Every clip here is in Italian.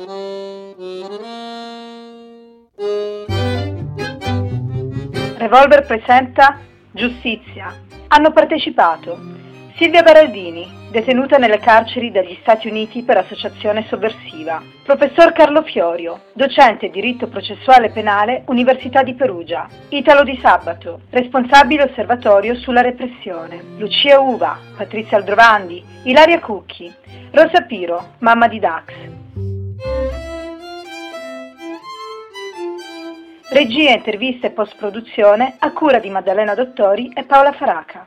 Revolver presenta Giustizia. Hanno partecipato Silvia Baraldini, detenuta nelle carceri degli Stati Uniti per associazione sovversiva; professor Carlo Fiorio, docente diritto processuale penale, Università di Perugia; Italo Di Sabato, responsabile osservatorio sulla repressione; Lucia Uva, Patrizia Aldrovandi, Ilaria Cucchi, Rosa Piro, mamma di Dax. Regia, interviste e post-produzione a cura di Maddalena Dottori e Paola Faraca.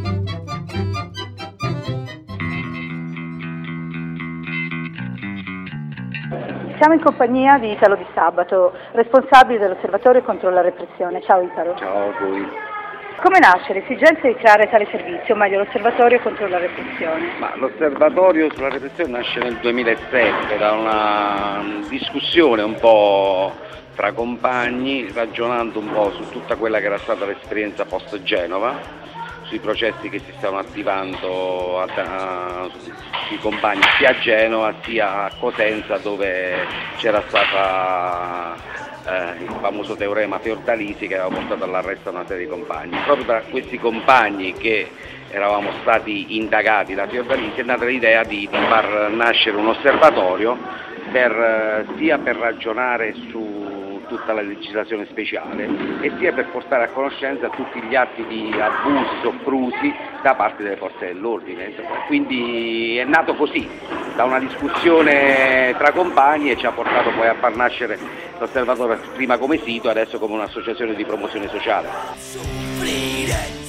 Siamo in compagnia di Italo Di Sabato, responsabile dell'Osservatorio contro la repressione. Ciao Italo. Ciao a voi. Come nasce l'esigenza di creare tale servizio, o meglio l'Osservatorio contro la repressione? L'Osservatorio sulla repressione nasce nel 2007 da una discussione un po' tra compagni, ragionando un po' su tutta quella che era stata l'esperienza post-Genova, sui processi che si stavano attivando sui compagni sia a Genova sia a Cosenza, dove c'era stata il famoso teorema Fiordalisi che aveva portato all'arresto di una serie di compagni. Proprio tra questi compagni che eravamo stati indagati da Fiordalisi è nata l'idea di far nascere un osservatorio sia per ragionare su tutta la legislazione speciale e sia per portare a conoscenza tutti gli atti di abusi soprusi da parte delle forze dell'ordine. Quindi è nato così, da una discussione tra compagni, e ci ha portato poi a far nascere l'Osservatorio prima come sito e adesso come un'associazione di promozione sociale.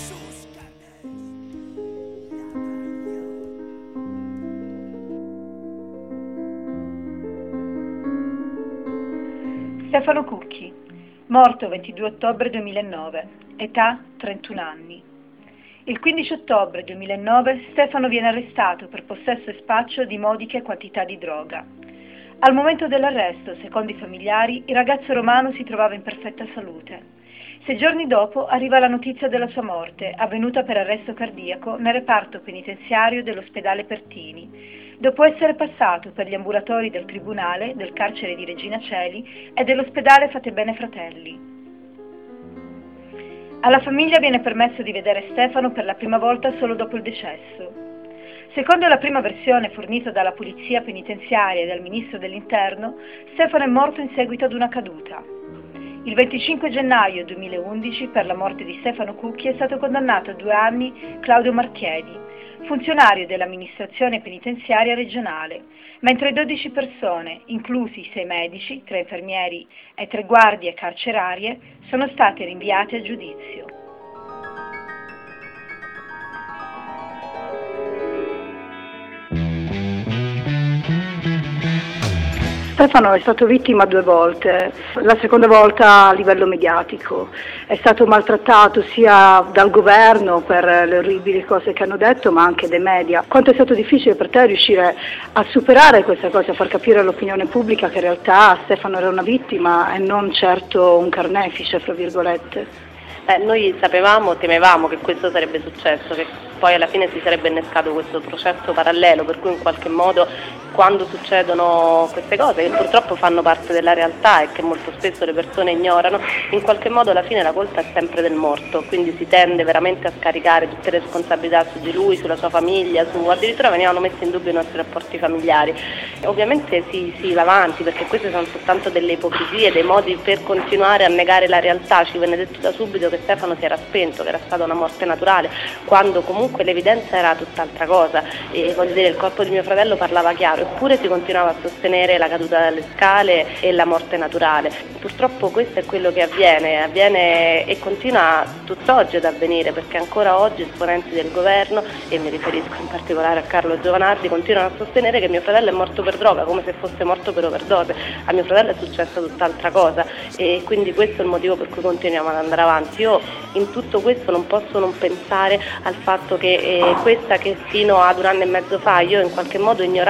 Stefano Cucchi, morto 22 ottobre 2009, età 31 anni. Il 15 ottobre 2009 Stefano viene arrestato per possesso e spaccio di modiche quantità di droga. Al momento dell'arresto, secondo i familiari, il ragazzo romano si trovava in perfetta salute. 6 giorni dopo arriva la notizia della sua morte, avvenuta per arresto cardiaco nel reparto penitenziario dell'ospedale Pertini, dopo essere passato per gli ambulatori del tribunale, del carcere di Regina Coeli e dell'ospedale Fatebenefratelli. Fratelli. Alla famiglia viene permesso di vedere Stefano per la prima volta solo dopo il decesso. Secondo la prima versione fornita dalla polizia penitenziaria e dal ministro dell'Interno, Stefano è morto in seguito ad una caduta. Il 25 gennaio 2011, per la morte di Stefano Cucchi, è stato condannato a 2 anni Claudio Marchiedi, funzionario dell'amministrazione penitenziaria regionale, mentre 12 persone, inclusi 6 medici, 3 infermieri e 3 guardie carcerarie, sono state rinviate a giudizio. Stefano è stato vittima 2 volte, la seconda volta a livello mediatico, è stato maltrattato sia dal governo per le orribili cose che hanno detto, ma anche dai media. Quanto è stato difficile per te riuscire a superare questa cosa, a far capire all'opinione pubblica che in realtà Stefano era una vittima e non certo un carnefice, fra virgolette? Noi sapevamo, temevamo che questo sarebbe successo, che poi alla fine si sarebbe innescato questo processo parallelo, per cui in qualche modo quando succedono queste cose, che purtroppo fanno parte della realtà e che molto spesso le persone ignorano, in qualche modo alla fine la colpa è sempre del morto, quindi si tende veramente a scaricare tutte le responsabilità su di lui, sulla sua famiglia, addirittura venivano messi in dubbio i nostri rapporti familiari. Ovviamente si va avanti, perché queste sono soltanto delle ipocrisie, dei modi per continuare a negare la realtà. Ci venne detto da subito che Stefano si era spento, che era stata una morte naturale, quando comunque l'evidenza era tutt'altra cosa, e voglio dire, il corpo di mio fratello parlava chiaro, eppure si continuava a sostenere la caduta dalle scale e la morte naturale. Purtroppo questo è quello che avviene e continua tutt'oggi ad avvenire, perché ancora oggi esponenti del governo, e mi riferisco in particolare a Carlo Giovanardi, continuano a sostenere che mio fratello è morto per droga, come se fosse morto per overdose. A mio fratello è successa tutt'altra cosa, e quindi questo è il motivo per cui continuiamo ad andare avanti. Io in tutto questo non posso non pensare al fatto che questa, che fino ad 1 anno e mezzo fa io in qualche modo ignoravo come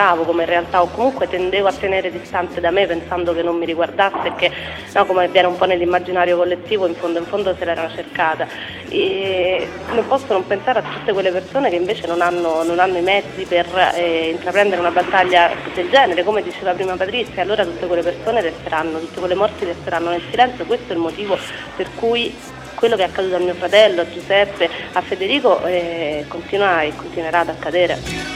realtà, o comunque tendevo a tenere distante da me pensando che non mi riguardasse, che no, come avviene un po' nell'immaginario collettivo, in fondo se l'era cercata. E non posso non pensare a tutte quelle persone che invece non hanno i mezzi per intraprendere una battaglia del genere, come diceva prima Patrizia. Allora tutte quelle persone resteranno, tutte quelle morti resteranno nel silenzio. Questo è il motivo per cui quello che è accaduto a mio fratello, a Giuseppe, a Federico continua e continuerà ad accadere.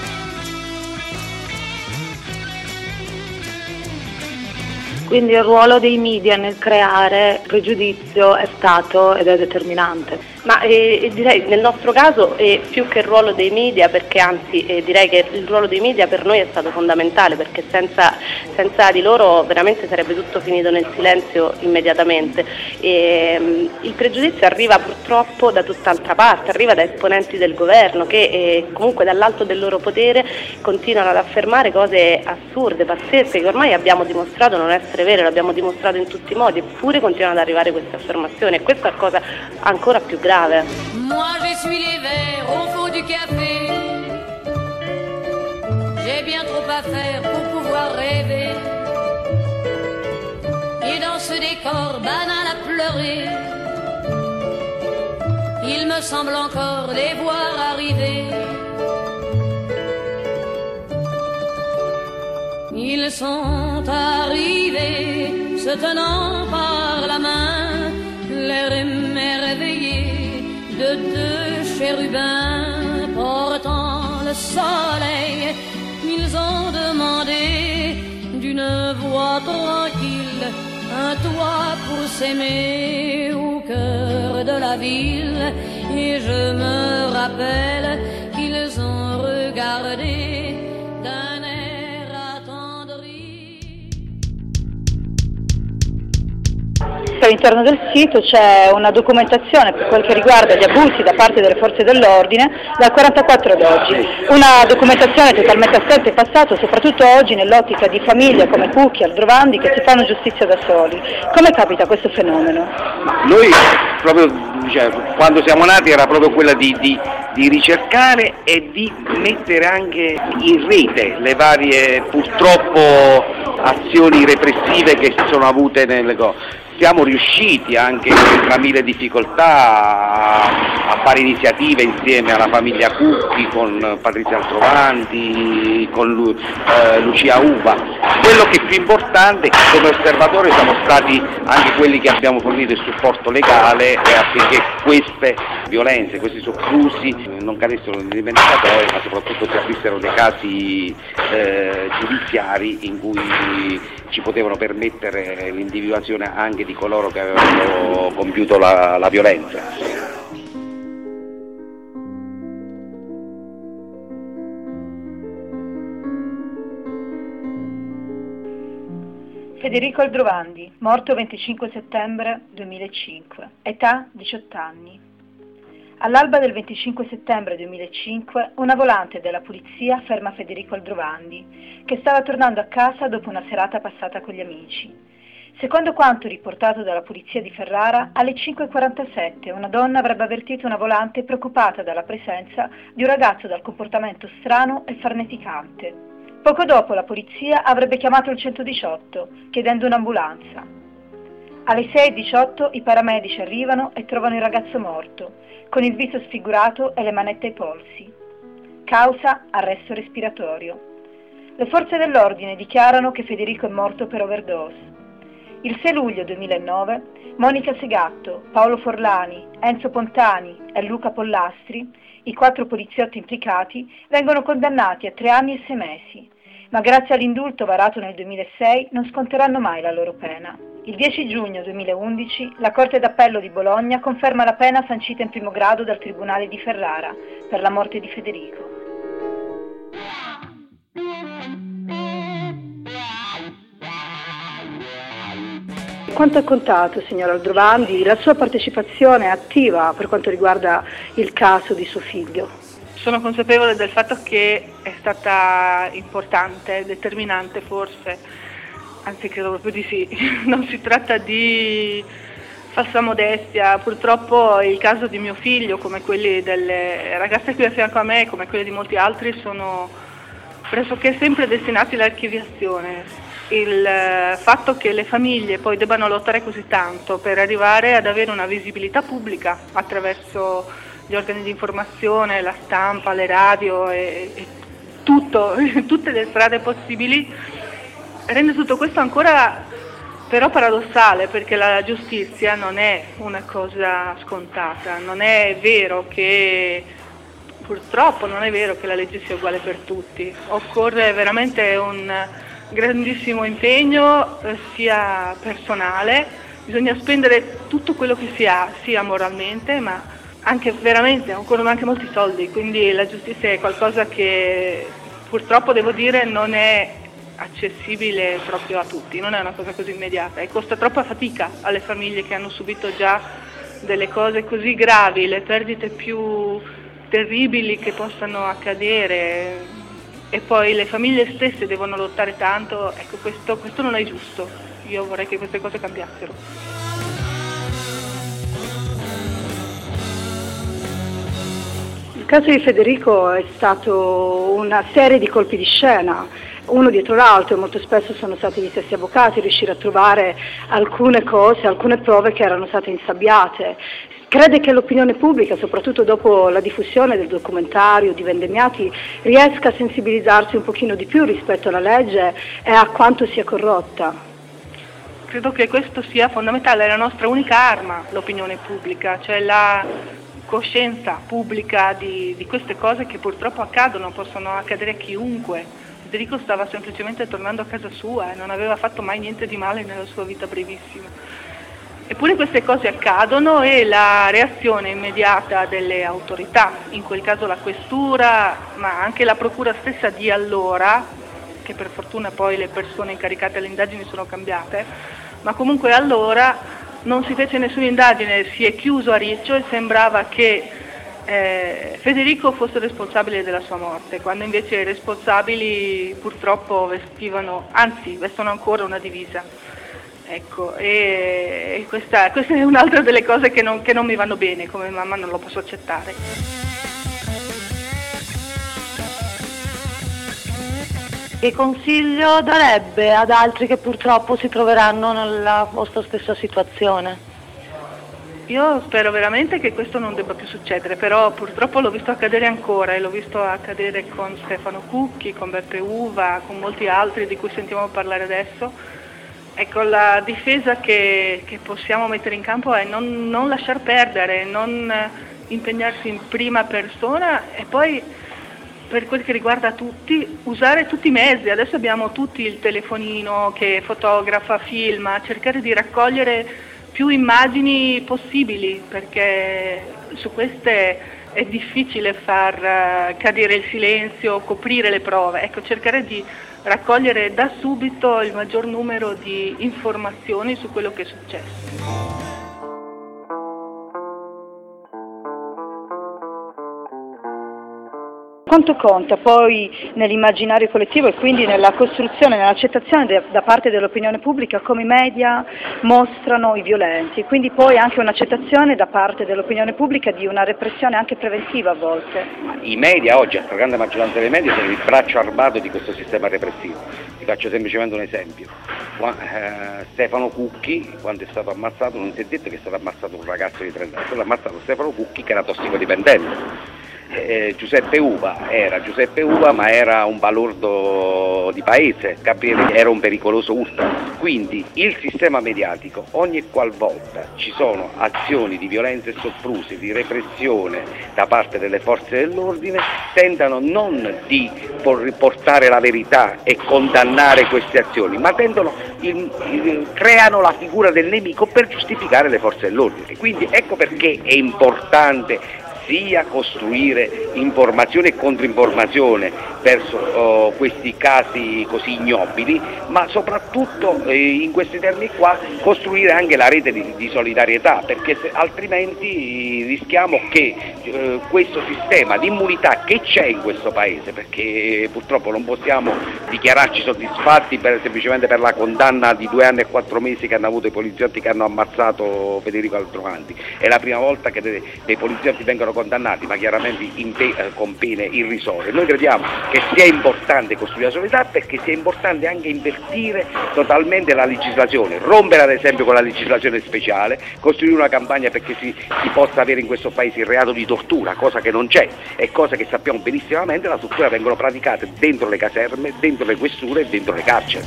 Quindi il ruolo dei media nel creare pregiudizio è stato ed è determinante. Ma direi nel nostro caso più che il ruolo dei media, perché anzi direi che il ruolo dei media per noi è stato fondamentale, perché senza di loro veramente sarebbe tutto finito nel silenzio immediatamente. Il pregiudizio arriva purtroppo da tutt'altra parte, arriva da esponenti del governo che comunque dall'alto del loro potere continuano ad affermare cose assurde, pazzesche, che ormai abbiamo dimostrato non essere vere, l'abbiamo dimostrato in tutti i modi, eppure continuano ad arrivare queste affermazioni, e questa è la cosa ancora più grave. Moi j'essuie les verres au fond du café. J'ai bien trop à faire pour pouvoir rêver. Et dans ce décor banal à pleurer, il me semble encore les voir arriver. Ils sont arrivés, se tenant par la main, l'air émerveillé de deux chérubins portant le soleil. Ils ont demandé d'une voix tranquille un toit pour s'aimer au cœur de la ville. Et je me rappelle qu'ils ont regardé d'un air attendri. All'interno del sito c'è una documentazione per quel che riguarda gli abusi da parte delle forze dell'ordine dal 1944 ad oggi, una documentazione totalmente assente in passato, soprattutto oggi nell'ottica di famiglie come Cucchi, Aldrovandi, che si fanno giustizia da soli. Come capita questo fenomeno? Noi proprio quando siamo nati era proprio quella di ricercare e di mettere anche in rete le varie purtroppo azioni repressive che si sono avute nelle cose. Siamo riusciti anche tra mille difficoltà a fare iniziative insieme alla famiglia Cucchi, con Patrizia Aldrovandi, con Lucia Uva. Quello che è più importante, come osservatore siamo stati anche quelli che abbiamo fornito il supporto legale affinché queste violenze, questi soprusi non cadessero nel dimenticatoio, ma soprattutto si aprissero dei casi giudiziari in cui ci potevano permettere l'individuazione anche di coloro che avevano compiuto la violenza. Federico Aldrovandi, morto 25 settembre 2005, età 18 anni. All'alba del 25 settembre 2005 una volante della polizia ferma Federico Aldrovandi, che stava tornando a casa dopo una serata passata con gli amici. Secondo quanto riportato dalla polizia di Ferrara, alle 5:47 una donna avrebbe avvertito una volante preoccupata dalla presenza di un ragazzo dal comportamento strano e farneticante. Poco dopo la polizia avrebbe chiamato il 118, chiedendo un'ambulanza. Alle 6:18 i paramedici arrivano e trovano il ragazzo morto, con il viso sfigurato e le manette ai polsi. Causa: arresto respiratorio. Le forze dell'ordine dichiarano che Federico è morto per overdose. Il 6 luglio 2009 Monica Segatto, Paolo Forlani, Enzo Pontani e Luca Pollastri, i 4 poliziotti implicati, vengono condannati a 3 anni e 6 mesi, ma grazie all'indulto varato nel 2006 non sconteranno mai la loro pena. Il 10 giugno 2011 la Corte d'Appello di Bologna conferma la pena sancita in primo grado dal Tribunale di Ferrara per la morte di Federico. Quanto ha contato, signor Aldrovandi, la sua partecipazione attiva per quanto riguarda il caso di suo figlio? Sono consapevole del fatto che è stata importante, determinante forse, anzi credo proprio di sì. Non si tratta di falsa modestia, purtroppo il caso di mio figlio, come quelli delle ragazze qui a fianco a me, come quelli di molti altri, sono pressoché sempre destinati all'archiviazione. Il fatto che le famiglie poi debbano lottare così tanto per arrivare ad avere una visibilità pubblica attraverso gli organi di informazione, la stampa, le radio e tutte le strade possibili, rende tutto questo ancora però paradossale, perché la giustizia non è una cosa scontata, non è vero che, purtroppo non è vero che la legge sia uguale per tutti, occorre veramente un grandissimo impegno sia personale, bisogna spendere tutto quello che si ha, sia moralmente, ma anche veramente, occorrono anche molti soldi, quindi la giustizia è qualcosa che purtroppo devo dire non è accessibile proprio a tutti, non è una cosa così immediata e costa troppa fatica alle famiglie che hanno subito già delle cose così gravi, le perdite più terribili che possano accadere e poi le famiglie stesse devono lottare tanto. Ecco, questo non è giusto, io vorrei che queste cose cambiassero. Il caso di Federico è stato una serie di colpi di scena, uno dietro l'altro, e molto spesso sono stati gli stessi avvocati a riuscire a trovare alcune cose, alcune prove che erano state insabbiate. Crede che l'opinione pubblica, soprattutto dopo la diffusione del documentario di Vendemmiati, riesca a sensibilizzarsi un pochino di più rispetto alla legge e a quanto sia corrotta? Credo che questo sia fondamentale, è la nostra unica arma, l'opinione pubblica, cioè la coscienza pubblica di queste cose che purtroppo accadono, possono accadere a chiunque. Federico stava semplicemente tornando a casa sua e non aveva fatto mai niente di male nella sua vita brevissima. Eppure queste cose accadono e la reazione immediata delle autorità, in quel caso la questura, ma anche la procura stessa di allora, che per fortuna poi le persone incaricate alle indagini sono cambiate, ma comunque allora non si fece nessuna indagine, si è chiuso a riccio e sembrava che Federico fosse responsabile della sua morte, quando invece i responsabili purtroppo vestono ancora una divisa. Ecco, e questa è un'altra delle cose che non mi vanno bene, come mamma non lo posso accettare. Che consiglio darebbe ad altri che purtroppo si troveranno nella vostra stessa situazione? Io spero veramente che questo non debba più succedere, però purtroppo l'ho visto accadere ancora e l'ho visto accadere con Stefano Cucchi, con Beppe Uva, con molti altri di cui sentiamo parlare adesso. Ecco, la difesa che possiamo mettere in campo è non lasciar perdere, non impegnarsi in prima persona e poi, per quel che riguarda tutti, usare tutti i mezzi. Adesso abbiamo tutti il telefonino che fotografa, filma, cercare di raccogliere più immagini possibili, perché su queste è difficile far cadere il silenzio, coprire le prove. Ecco, cercare di raccogliere da subito il maggior numero di informazioni su quello che è successo. Quanto conta poi nell'immaginario collettivo e quindi nella costruzione, nell'accettazione da parte dell'opinione pubblica come i media mostrano i violenti, quindi poi anche un'accettazione da parte dell'opinione pubblica di una repressione anche preventiva a volte? I media oggi, la stragrande maggioranza dei media, sono il braccio armato di questo sistema repressivo. Ti faccio semplicemente un esempio. Stefano Cucchi, quando è stato ammazzato, non si è detto che è stato ammazzato un ragazzo di 30 anni, è stato ammazzato Stefano Cucchi che era tossicodipendente. Giuseppe Uva era Giuseppe Uva, ma era un balordo di paese, capire? Era un pericoloso ultra. Quindi il sistema mediatico, ogni qualvolta ci sono azioni di violenza e soprusi, di repressione da parte delle forze dell'ordine, tentano non di portare la verità e condannare queste azioni, ma creano la figura del nemico per giustificare le forze dell'ordine. Quindi ecco perché è importante sia costruire informazione e controinformazione verso questi casi così ignobili, ma soprattutto in questi termini qua costruire anche la rete di solidarietà, perché altrimenti rischiamo che questo sistema di immunità che c'è in questo paese, perché purtroppo non possiamo dichiararci soddisfatti semplicemente per la condanna di 2 anni e 4 mesi che hanno avuto i poliziotti che hanno ammazzato Federico Aldrovandi. È la prima volta che dei poliziotti vengono condannati, ma chiaramente con pene irrisorie. Noi crediamo che sia importante costruire la solidarietà, perché sia importante anche invertire totalmente la legislazione, rompere ad esempio con la legislazione speciale, costruire una campagna perché si possa avere in questo paese il reato di tortura, cosa che non c'è, e cosa che sappiamo benissimamente, la tortura vengono praticate dentro le caserme, dentro le questure e dentro le carceri.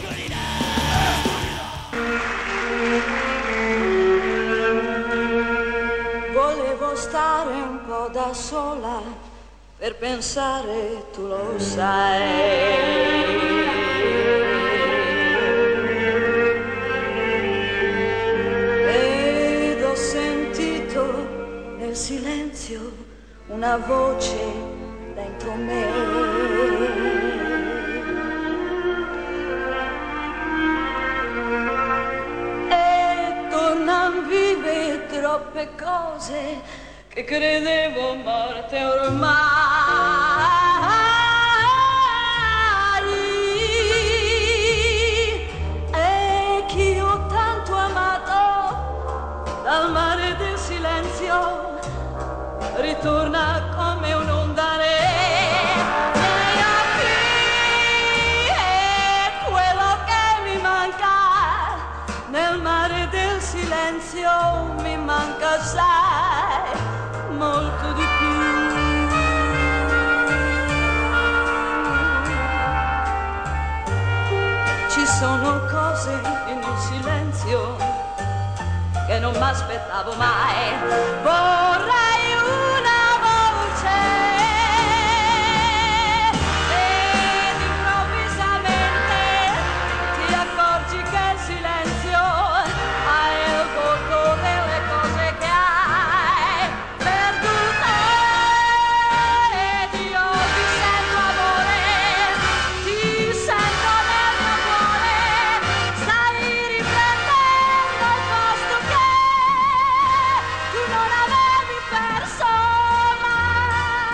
Volevo stare un po' da sola per pensare, tu lo sai. Ed ho sentito nel silenzio una voce dentro me. E tornan vive troppe cose che credevo morte ormai. E chi ho tanto amato dal mare del silenzio ritorna come un'onda nel mare del silenzio mi manca, sai, molto di più. Ci sono cose nel silenzio che non m'aspettavo mai. Vorrei una voce ed improvvisamente ti accorgi che il silenzio hai il volto delle cose che hai perduto. Ed io ti sento amore, ti sento nel mio cuore, stai riprendendo il posto che tu non avevi perso mai.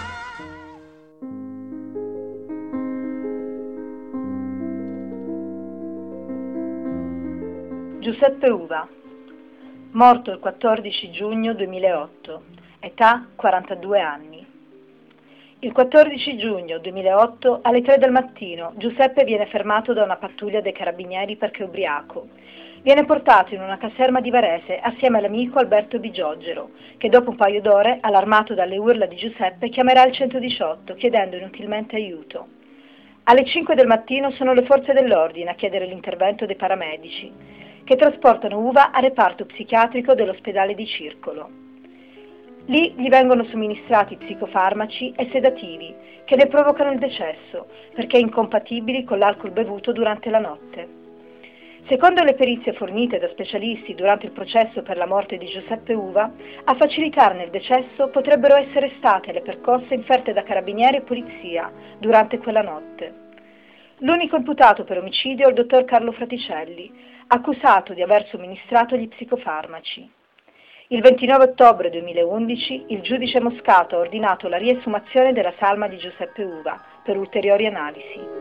Giuseppe Uva, morto il 14 giugno 2008, età 42 anni. Il 14 giugno 2008 alle 3 del mattino Giuseppe viene fermato da una pattuglia dei carabinieri perché è ubriaco. Viene portato in una caserma di Varese assieme all'amico Alberto Bigiogero, che dopo un paio d'ore, allarmato dalle urla di Giuseppe, chiamerà il 118 chiedendo inutilmente aiuto. Alle 5 del mattino sono le forze dell'ordine a chiedere l'intervento dei paramedici, che trasportano Uva al reparto psichiatrico dell'ospedale di Circolo. Lì gli vengono somministrati psicofarmaci e sedativi che ne provocano il decesso, perché incompatibili con l'alcol bevuto durante la notte. Secondo le perizie fornite da specialisti durante il processo per la morte di Giuseppe Uva, a facilitarne il decesso potrebbero essere state le percosse inferte da carabinieri e polizia durante quella notte. L'unico imputato per omicidio è il dottor Carlo Fraticelli, accusato di aver somministrato gli psicofarmaci. Il 29 ottobre 2011 il giudice Moscato ha ordinato la riesumazione della salma di Giuseppe Uva per ulteriori analisi.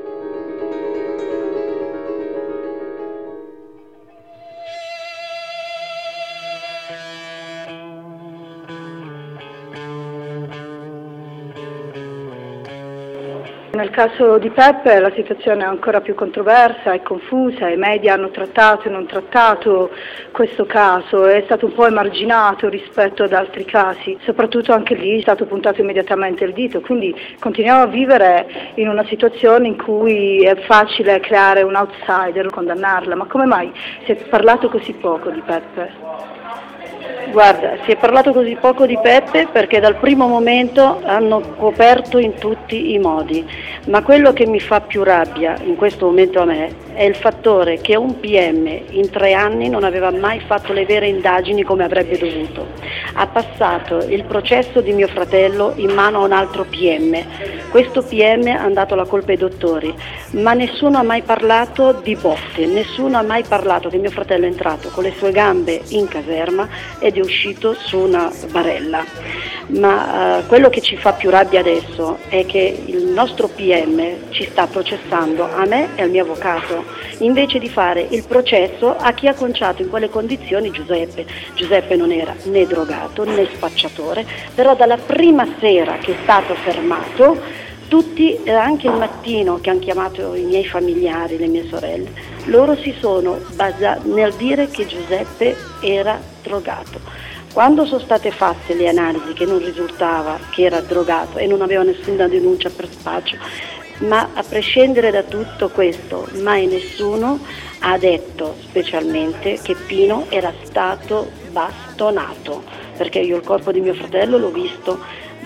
Nel caso di Peppe la situazione è ancora più controversa e confusa, i media hanno trattato e non trattato questo caso, è stato un po' emarginato rispetto ad altri casi, soprattutto anche lì è stato puntato immediatamente il dito, quindi continuiamo a vivere in una situazione in cui è facile creare un outsider, condannarla, ma come mai si è parlato così poco di Peppe? Guarda, si è parlato così poco di Peppe perché dal primo momento hanno coperto in tutti i modi, ma quello che mi fa più rabbia in questo momento a me è il fattore che un PM in 3 anni non aveva mai fatto le vere indagini come avrebbe dovuto. Ha passato il processo di mio fratello in mano a un altro PM. Questo PM ha dato la colpa ai dottori, ma nessuno ha mai parlato di botte, nessuno ha mai parlato che mio fratello è entrato con le sue gambe in caserma e di uscito su una barella. Ma quello che ci fa più rabbia adesso è che il nostro PM ci sta processando a me e al mio avvocato, invece di fare il processo a chi ha conciato in quelle condizioni Giuseppe. Giuseppe non era né drogato né spacciatore, però dalla prima sera che è stato fermato, tutti, anche il mattino che hanno chiamato i miei familiari, le mie sorelle, loro si sono basati nel dire che Giuseppe era drogato. Quando sono state fatte le analisi che non risultava che era drogato e non aveva nessuna denuncia per spaccio, ma a prescindere da tutto questo, mai nessuno ha detto specialmente che Pino era stato bastonato, perché io il corpo di mio fratello l'ho visto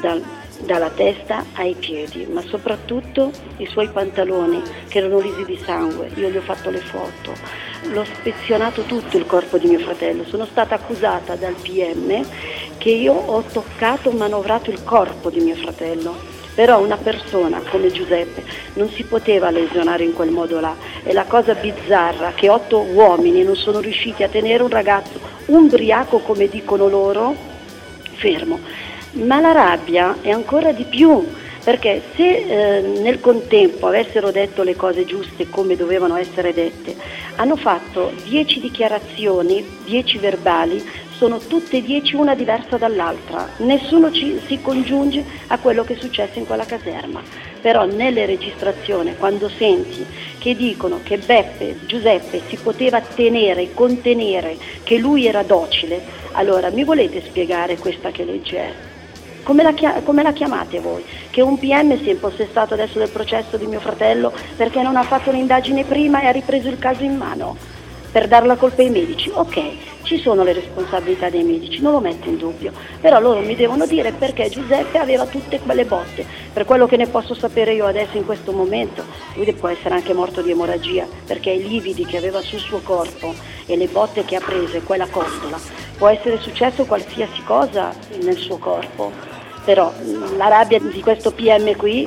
dalla testa ai piedi, ma soprattutto i suoi pantaloni che erano lisi di sangue. Io gli ho fatto le foto, l'ho spezionato tutto il corpo di mio fratello. Sono stata accusata dal PM che io ho toccato, manovrato il corpo di mio fratello, però una persona come Giuseppe non si poteva lesionare in quel modo là. E la cosa bizzarra che 8 uomini non sono riusciti a tenere un ragazzo ubriaco, come dicono loro, fermo. Ma la rabbia è ancora di più, perché se nel contempo avessero detto le cose giuste come dovevano essere dette, hanno fatto 10 dichiarazioni, 10 verbali, sono tutte 10 una diversa dall'altra, nessuno si congiunge a quello che è successo in quella caserma. Però nelle registrazioni, quando senti che dicono che Giuseppe si poteva tenere, contenere, che lui era docile, allora mi volete spiegare questa che legge è? Come la chiamate voi? Che un PM si è impossessato adesso del processo di mio fratello perché non ha fatto un'indagine prima e ha ripreso il caso in mano per dar la colpa ai medici? Ok, ci sono le responsabilità dei medici, non lo metto in dubbio, però loro mi devono dire perché Giuseppe aveva tutte quelle botte. Per quello che ne posso sapere io adesso in questo momento, lui può essere anche morto di emorragia, perché i lividi che aveva sul suo corpo e le botte che ha preso e quella costola, può essere successo qualsiasi cosa nel suo corpo. Però la rabbia di questo PM qui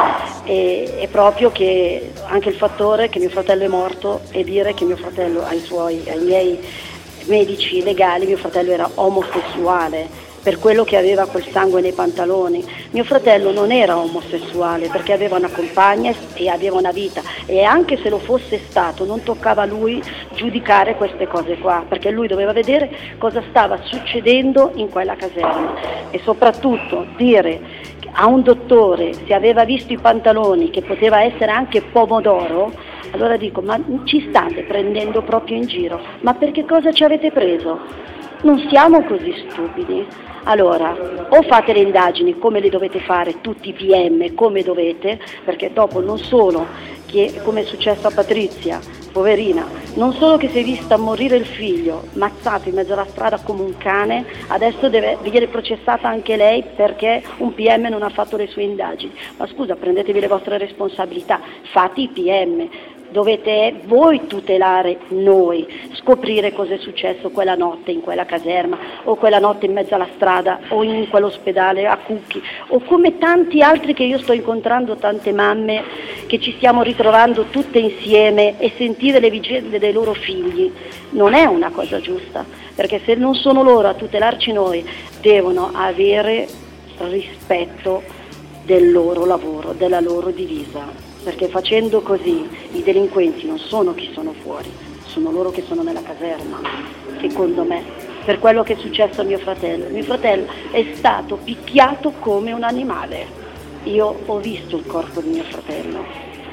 è proprio che anche il fattore che mio fratello è morto e dire che mio fratello ai miei medici legali mio fratello era omosessuale per quello che aveva quel sangue nei pantaloni. Mio fratello non era omosessuale perché aveva una compagna e aveva una vita, e anche se lo fosse stato non toccava a lui giudicare queste cose qua, perché lui doveva vedere cosa stava succedendo in quella caserma. E soprattutto dire a un dottore se aveva visto i pantaloni che poteva essere anche pomodoro, allora dico, ma ci state prendendo proprio in giro? Ma per che cosa ci avete preso? Non siamo così stupidi. Allora, o fate le indagini come le dovete fare tutti i PM, come dovete, perché dopo non solo che, come è successo a Patrizia, poverina, non solo che si è vista morire il figlio, mazzato in mezzo alla strada come un cane, adesso deve venire processata anche lei perché un PM non ha fatto le sue indagini. Ma scusa, prendetevi le vostre responsabilità, fate i PM. Dovete voi tutelare noi, scoprire cosa è successo quella notte in quella caserma o quella notte in mezzo alla strada o in quell'ospedale a Cucchi o come tanti altri che io sto incontrando, tante mamme che ci stiamo ritrovando tutte insieme e sentire le vicende dei loro figli. Non è una cosa giusta, perché se non sono loro a tutelarci noi devono avere rispetto del loro lavoro, della loro divisa. Perché facendo così i delinquenti non sono chi sono fuori, sono loro che sono nella caserma, secondo me, per quello che è successo a mio fratello. Mio fratello è stato picchiato come un animale. Io ho visto il corpo di mio fratello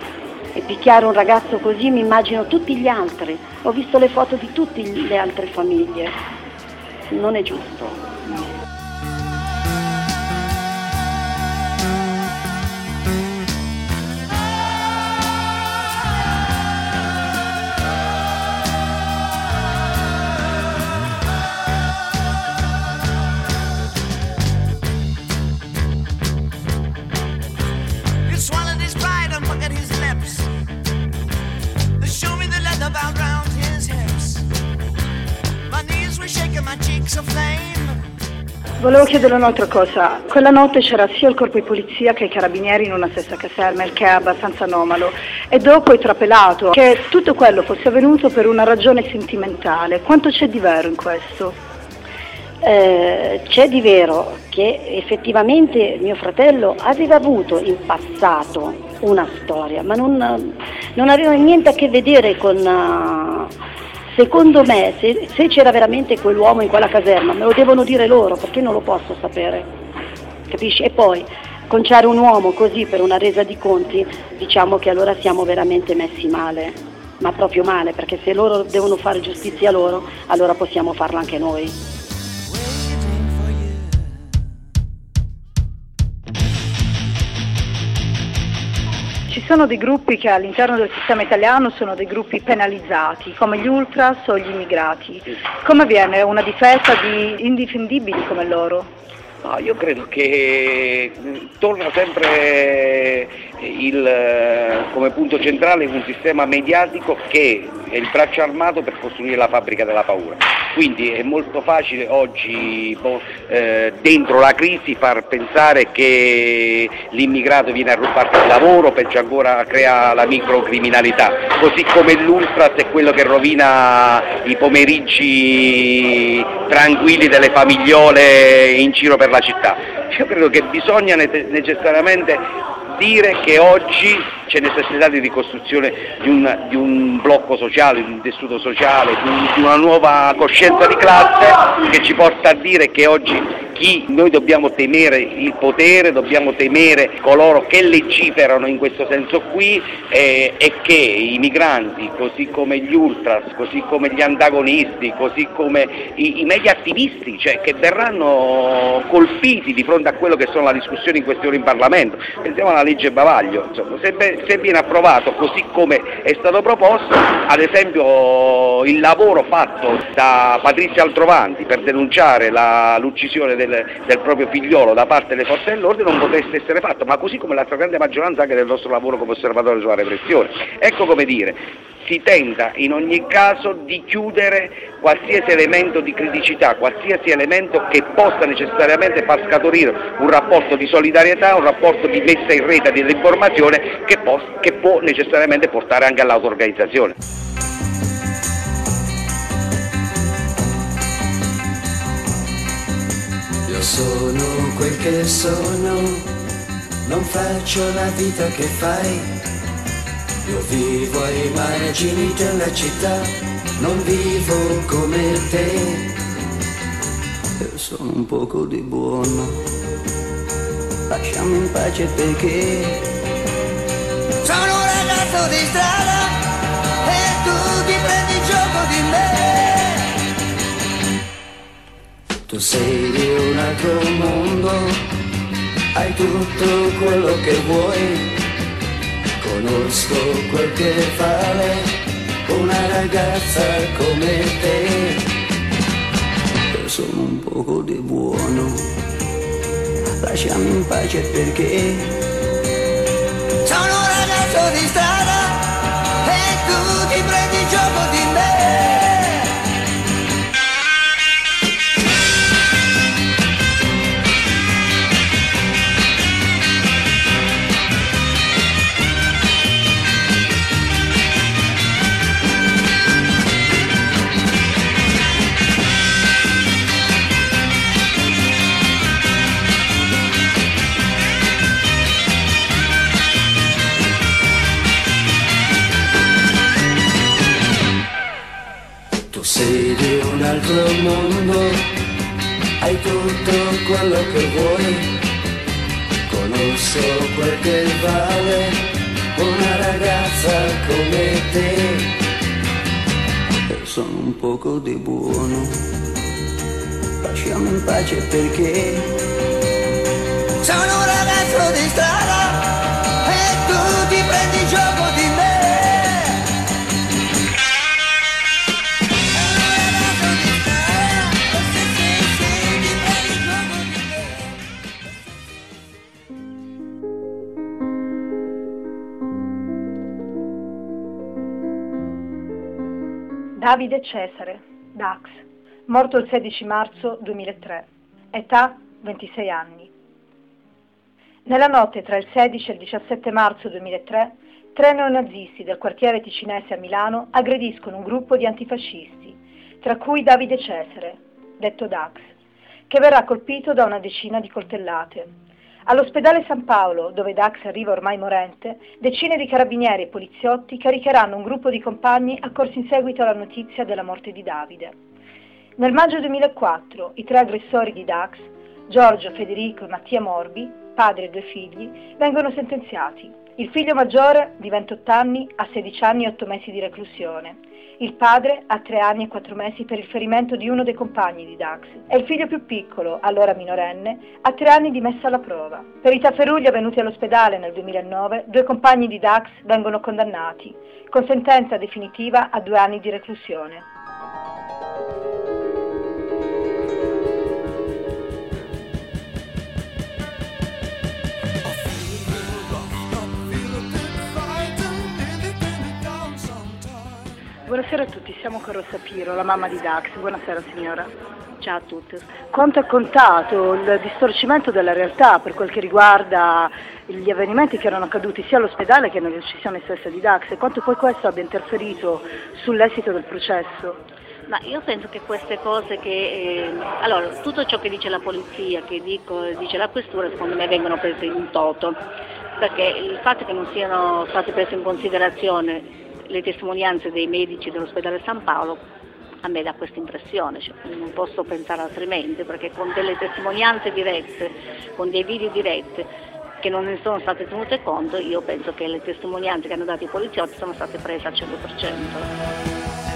e picchiare un ragazzo così mi immagino tutti gli altri. Ho visto le foto di tutte le altre famiglie. Non è giusto. Volevo chiedere un'altra cosa. Quella notte c'era sia il corpo di polizia che i carabinieri in una stessa caserma, il che è abbastanza anomalo. E dopo hai trapelato che tutto quello fosse avvenuto per una ragione sentimentale. Quanto c'è di vero in questo? C'è di vero che effettivamente mio fratello aveva avuto in passato una storia, ma non aveva niente a che vedere con... secondo me, se c'era veramente quell'uomo in quella caserma, me lo devono dire loro, perché non lo posso sapere, capisci? E poi, conciare un uomo così per una resa di conti, diciamo che allora siamo veramente messi male, ma proprio male, perché se loro devono fare giustizia loro, allora possiamo farla anche noi. Ci sono dei gruppi che all'interno del sistema italiano sono dei gruppi penalizzati, come gli ultras o gli immigrati. Come avviene una difesa di indifendibili come loro? No, io credo che torna sempre come punto centrale un sistema mediatico che è il braccio armato per costruire la fabbrica della paura. Quindi è molto facile oggi dentro la crisi far pensare che l'immigrato viene a rubarti il lavoro, peggio ancora crea la microcriminalità, così come l'ultras è quello che rovina i pomeriggi tranquilli delle famigliole in giro per la città. Io credo che bisogna necessariamente dire che oggi c'è necessità di ricostruzione di un blocco sociale, di un tessuto sociale, di una nuova coscienza di classe che ci porta a dire che oggi noi dobbiamo temere il potere, dobbiamo temere coloro che legiferano in questo senso qui e che i migranti, così come gli ultras, così come gli antagonisti, così come i media attivisti, cioè che verranno colpiti di fronte a quello che sono la discussione in questione in Parlamento. Pensiamo alla legge Bavaglio, insomma, se viene approvato così come è stato proposto, ad esempio il lavoro fatto da Patrizia Altrovanti per denunciare l'uccisione del proprio figliolo da parte delle forze dell'ordine non potesse essere fatto, ma così come la stragrande maggioranza anche del nostro lavoro come osservatore sulla repressione. Ecco come dire, si tenta in ogni caso di chiudere qualsiasi elemento di criticità, qualsiasi elemento che possa necessariamente far scaturire un rapporto di solidarietà, un rapporto di messa in rete dell'informazione che può necessariamente portare anche all'auto-organizzazione. Io sono quel che sono, non faccio la vita che fai. Io vivo ai margini della città, non vivo come te. Io sono un poco di buono, lasciami in pace perché sono un ragazzo di strada e tu ti prendi gioco di me. Tu sei di un altro mondo, hai tutto quello che vuoi. Conosco quel che vale una ragazza come te. Io sono un poco di buono, lasciami in pace perché sono un ragazzo di strada e tu ti prendi gioco di me. Sei di un altro mondo, hai tutto quello che vuoi. Conosco quel che vale una ragazza come te. Io sono un poco di buono, lasciami in pace perché sono un ragazzo di strada e tu ti prendi gioco di me. Davide Cesare, Dax, morto il 16 marzo 2003, età 26 anni. Nella notte tra il 16 e il 17 marzo 2003, 3 neonazisti del quartiere ticinese a Milano aggrediscono un gruppo di antifascisti, tra cui Davide Cesare, detto Dax, che verrà colpito da una decina di coltellate. All'ospedale San Paolo, dove Dax arriva ormai morente, decine di carabinieri e poliziotti caricheranno un gruppo di compagni accorsi in seguito alla notizia della morte di Davide. Nel maggio 2004 i 3 aggressori di Dax, Giorgio, Federico e Mattia Morbi, padre e 2 figli, vengono sentenziati. Il figlio maggiore, di 28 anni, ha 16 anni e 8 mesi di reclusione. Il padre ha 3 anni e 4 mesi per il ferimento di uno dei compagni di Dax e il figlio più piccolo, allora minorenne, ha 3 anni di messa alla prova. Per i tafferugli avvenuti all'ospedale nel 2009, 2 compagni di Dax vengono condannati, con sentenza definitiva a 2 anni di reclusione. Buonasera a tutti, siamo con Rosa Piro, la mamma di Dax. Buonasera signora. Ciao a tutti. Quanto ha contato il distorcimento della realtà per quel che riguarda gli avvenimenti che erano accaduti sia all'ospedale che nell'uccisione stessa di Dax e quanto poi questo abbia interferito sull'esito del processo? Ma io penso che queste cose allora, tutto ciò che dice la polizia, che dice la questura, secondo me vengono prese in toto, perché il fatto che non siano state prese in considerazione le testimonianze dei medici dell'ospedale San Paolo a me dà questa impressione, cioè, non posso pensare altrimenti, perché con delle testimonianze dirette, con dei video diretti che non ne sono state tenute conto, io penso che le testimonianze che hanno dato i poliziotti sono state prese al 100%.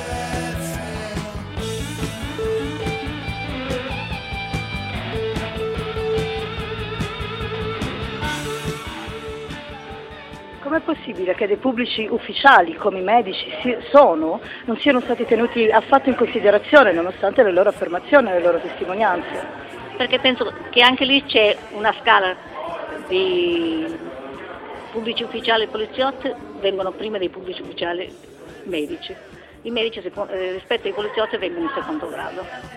Com'è possibile che dei pubblici ufficiali come i medici non siano stati tenuti affatto in considerazione nonostante le loro affermazioni e le loro testimonianze? Perché penso che anche lì c'è una scala di pubblici ufficiali e poliziotti, vengono prima dei pubblici ufficiali medici. I medici rispetto ai poliziotti vengono in secondo grado.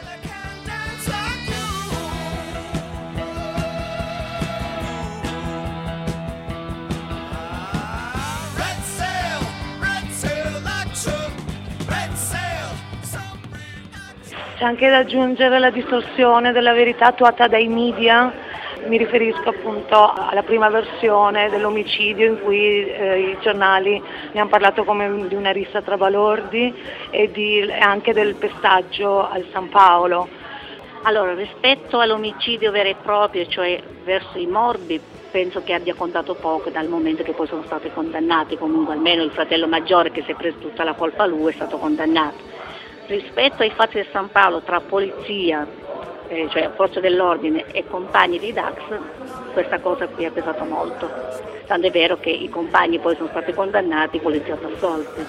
C'è anche da aggiungere la distorsione della verità attuata dai media, mi riferisco appunto alla prima versione dell'omicidio in cui i giornali ne hanno parlato come di una rissa tra balordi e anche del pestaggio al San Paolo. Allora, rispetto all'omicidio vero e proprio, cioè verso i morbi, penso che abbia contato poco dal momento che poi sono stati condannati, comunque almeno il fratello maggiore che si è preso tutta la colpa a lui è stato condannato. Rispetto ai fatti del San Paolo tra polizia, cioè forze dell'ordine e compagni di Dax, questa cosa qui ha pesato molto. Tanto è vero che i compagni poi sono stati condannati, i poliziotti assolti.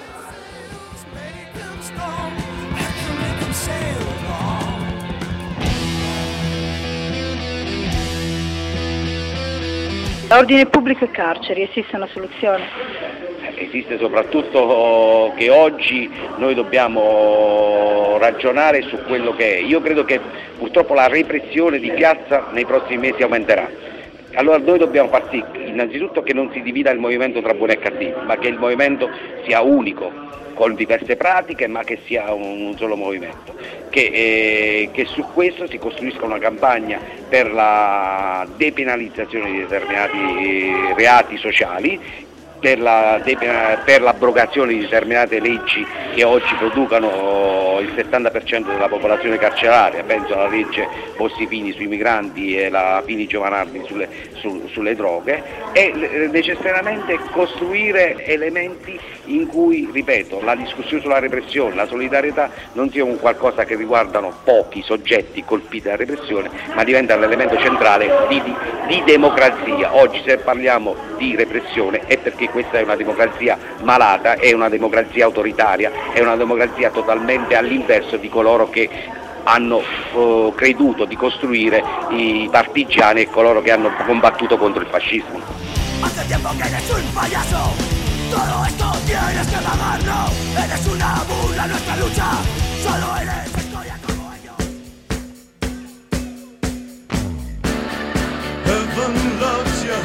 Ordine pubblico e carceri, esiste una soluzione? Esiste soprattutto che oggi noi dobbiamo ragionare su quello che è. Io credo che purtroppo la repressione di piazza nei prossimi mesi aumenterà. Allora noi dobbiamo far sì innanzitutto che non si divida il movimento tra buoni e cattivi, ma che il movimento sia unico, con diverse pratiche, ma che sia un solo movimento, che su questo si costruisca una campagna per la depenalizzazione di determinati reati sociali, per l'abrogazione di determinate leggi che oggi producano il 70% della popolazione carceraria, penso alla legge Bossi-Fini sui migranti e la Fini-Giovanardi sulle droghe, e necessariamente costruire elementi in cui, ripeto, la discussione sulla repressione, la solidarietà non sia un qualcosa che riguardano pochi soggetti colpiti dalla repressione, ma diventa l'elemento centrale di democrazia. Oggi se parliamo di repressione è perché questa è una democrazia malata, è una democrazia autoritaria, è una democrazia totalmente all'inverso di coloro che hanno creduto di costruire i partigiani e coloro che hanno combattuto contro il fascismo. Hace tiempo que eres un payaso, todo esto tienes que pagarlo, eres una burla nuestra lucha, solo eres historia como ellos. Heaven loves you,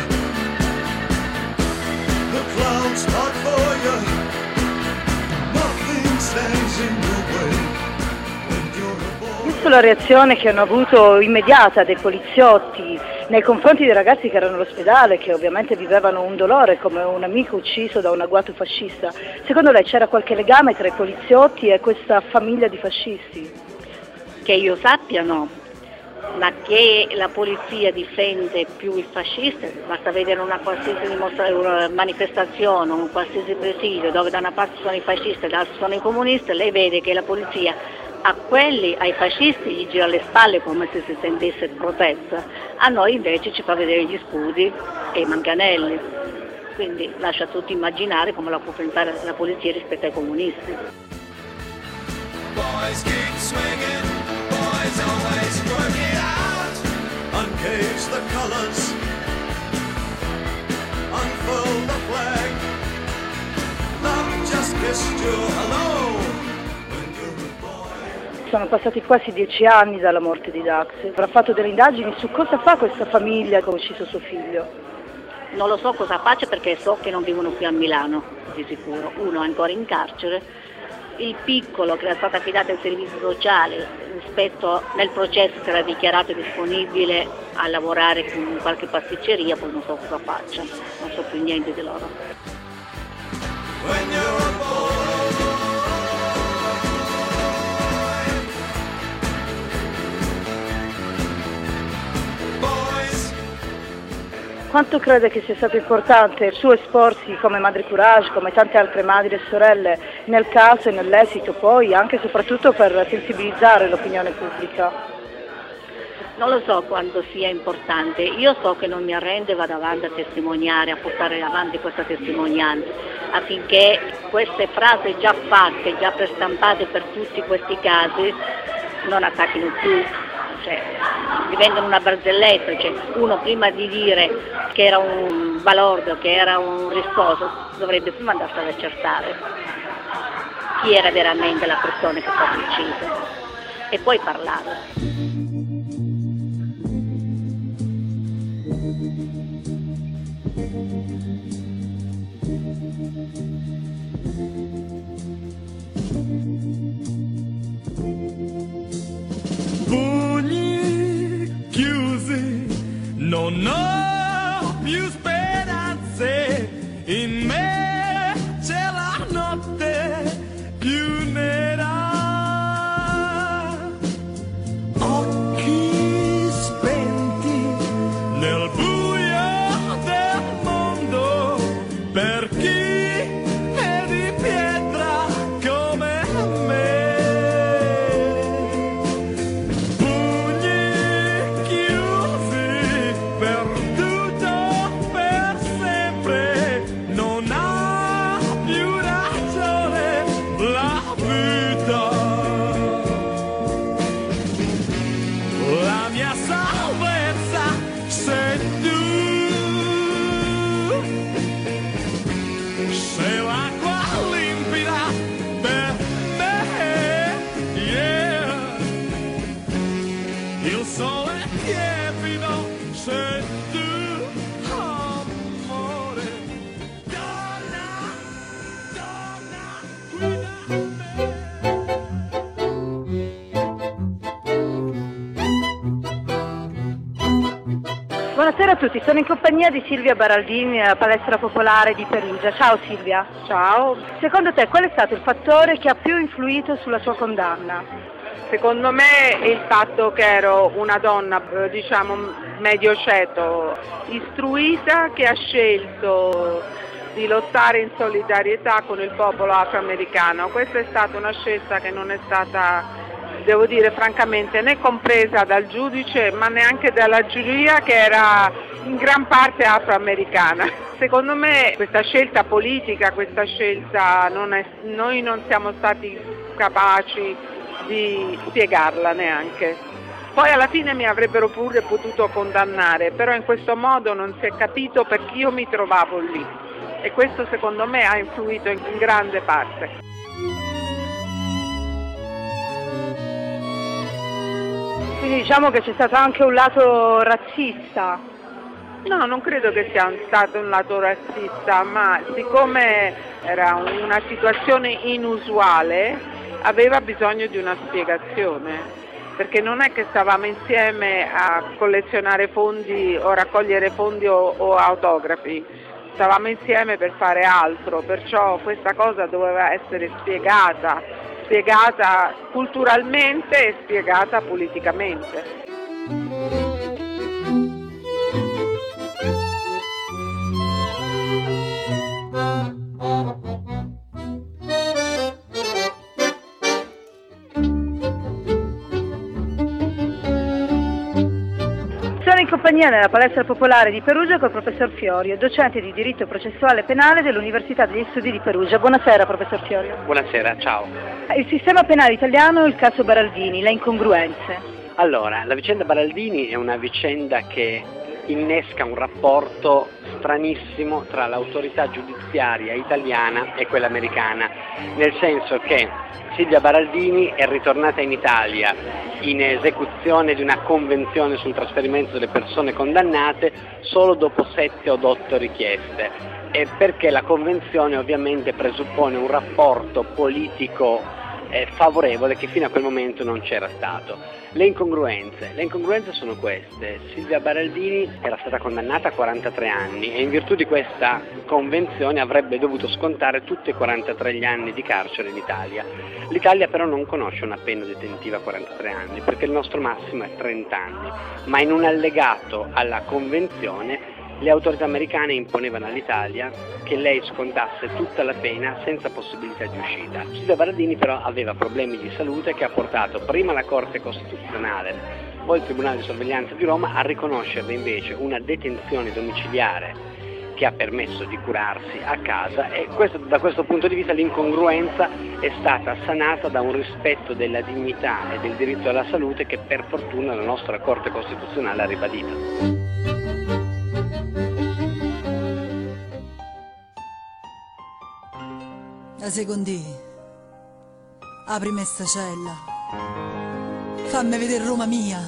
the clouds part for you, nothing stands in your way when you're a boy. visto la reazione che hanno avuto immediata dei poliziotti nei confronti dei ragazzi che erano all'ospedale, che ovviamente vivevano un dolore come un amico ucciso da un agguato fascista, secondo lei c'era qualche legame tra i poliziotti e questa famiglia di fascisti? Che io sappia no, ma che la polizia difende più il fascista, basta vedere una qualsiasi una manifestazione, un qualsiasi presidio dove da una parte sono i fascisti e dall'altra sono i comunisti, lei vede che la polizia ai fascisti gli gira le spalle come se si sentisse protetta, a noi invece ci fa vedere gli scudi e i manganelli, quindi lascia tutti immaginare come la può pensare la polizia rispetto ai comunisti. Boys keep swinging, boys always work it out. Uncage the colors, unfurl the flag. Love just kissed you hello. Sono passati quasi 10 anni dalla morte di Dax. Avrà fatto delle indagini su cosa fa questa famiglia che ha ucciso suo figlio. Non lo so cosa faccia perché so che non vivono qui a Milano, di sicuro. Uno è ancora in carcere, il piccolo che era stato affidato ai servizi sociali rispetto nel processo si era dichiarato disponibile a lavorare in qualche pasticceria, poi non so cosa faccia, non so più niente di loro. Quanto crede che sia stato importante il suo esporsi come Madre Courage, come tante altre madri e sorelle, nel caso e nell'esito poi, anche e soprattutto per sensibilizzare l'opinione pubblica? Non lo so quanto sia importante, io so che non mi arrendo e vado avanti a testimoniare, a portare avanti questa testimonianza, affinché queste frasi già fatte, già prestampate per tutti questi casi, non attacchino più. Cioè, diventano una barzelletta, cioè uno prima di dire che era un balordo, che era un risposo, dovrebbe prima andarsi ad accertare chi era veramente la persona che è stata uccisa e poi parlare. Non ho più speranze, in me c'è la notte più nera. Occhi spenti nel buio del mondo, per chi è di pietra come me. Buonasera a tutti, sono in compagnia di Silvia Baraldini nella palestra popolare di Perugia. Ciao Silvia. Ciao. Secondo te qual è stato il fattore che ha più influito sulla sua condanna? Secondo me il fatto che ero una donna, diciamo, medio ceto, istruita, che ha scelto di lottare in solidarietà con il popolo afroamericano. Questa è stata una scelta che non è stata, devo dire francamente, né compresa dal giudice ma neanche dalla giuria, che era in gran parte afroamericana. Secondo me questa scelta politica, questa scelta noi non siamo stati capaci di spiegarla neanche. Poi alla fine mi avrebbero pure potuto condannare, però in questo modo non si è capito perché io mi trovavo lì e questo secondo me ha influito in grande parte. Quindi diciamo che c'è stato anche un lato razzista. No, non credo che sia stato un lato razzista, ma siccome era una situazione inusuale aveva bisogno di una spiegazione perché non è che stavamo insieme a collezionare fondi o raccogliere fondi o autografi, stavamo insieme per fare altro, perciò questa cosa doveva essere spiegata culturalmente e spiegata politicamente. Sono in compagnia nella palestra popolare di Perugia col professor Fiorio, docente di diritto processuale penale dell'Università degli Studi di Perugia. Buonasera professor Fiorio. Buonasera, ciao. Il sistema penale italiano, il caso Baraldini, le incongruenze. Allora, la vicenda Baraldini è una vicenda che innesca un rapporto stranissimo tra l'autorità giudiziaria italiana e quella americana, nel senso che Silvia Baraldini è ritornata in Italia in esecuzione di una convenzione sul trasferimento delle persone condannate solo dopo 7 o 8 richieste, e perché la convenzione ovviamente presuppone un rapporto politico favorevole che fino a quel momento non c'era stato. Le incongruenze sono queste: Silvia Baraldini era stata condannata a 43 anni e in virtù di questa convenzione avrebbe dovuto scontare tutti i 43 gli anni di carcere in Italia. L'Italia però non conosce una pena detentiva a 43 anni perché il nostro massimo è 30 anni, ma in un allegato alla convenzione le autorità americane imponevano all'Italia che lei scontasse tutta la pena senza possibilità di uscita. Silvia Baraldini però aveva problemi di salute che ha portato prima la Corte Costituzionale, poi il Tribunale di Sorveglianza di Roma a riconoscerle invece una detenzione domiciliare che ha permesso di curarsi a casa, e da questo punto di vista l'incongruenza è stata sanata da un rispetto della dignità e del diritto alla salute che per fortuna la nostra Corte Costituzionale ha ribadito. La secondi, aprimi sta cella, fammi vedere Roma mia.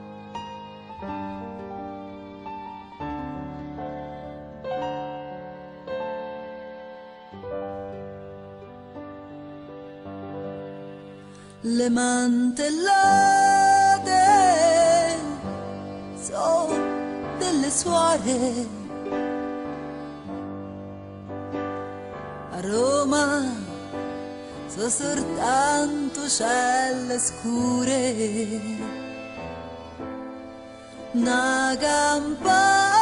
Le mantellate sono delle suore. A Roma sono soltanto celle scure, una campana